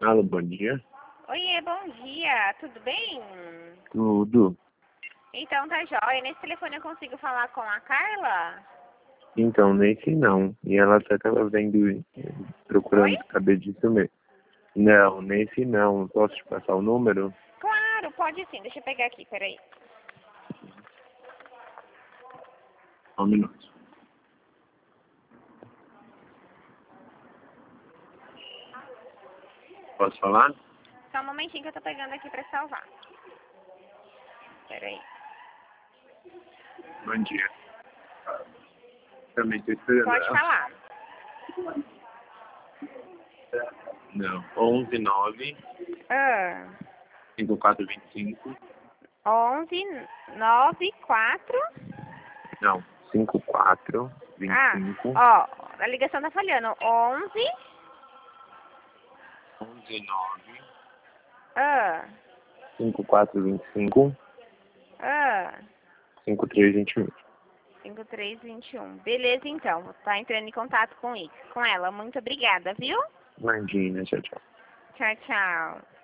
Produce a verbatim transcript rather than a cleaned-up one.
Alô, bom dia. Oiê, bom dia, tudo bem? Tudo. Então tá jóia, nesse telefone eu consigo falar com a Carla? Então, nesse não. E ela até tava vendo, Oi? procurando saber disso mesmo. Não, nesse não. Posso te passar o número? Claro, pode sim, deixa eu pegar aqui, peraí. Só um minuto. Posso falar? Só um momentinho que eu tô pegando aqui pra salvar. Peraí. Bom dia. Também tô esperando Pode ela. falar. Não. onze nove Ah, cinco quatro dois cinco. onze, nove, quatro. Não. cinco quatro dois Ah, cinco. ó, a ligação tá falhando. onze. onze nove Ah, cinco quatro dois cinco. ah. cinco três dois um. cinco três dois um. Beleza, então. Tá entrando em contato com isso, com ela. Muito obrigada, viu? Imagina, tchau, tchau. Tchau, tchau.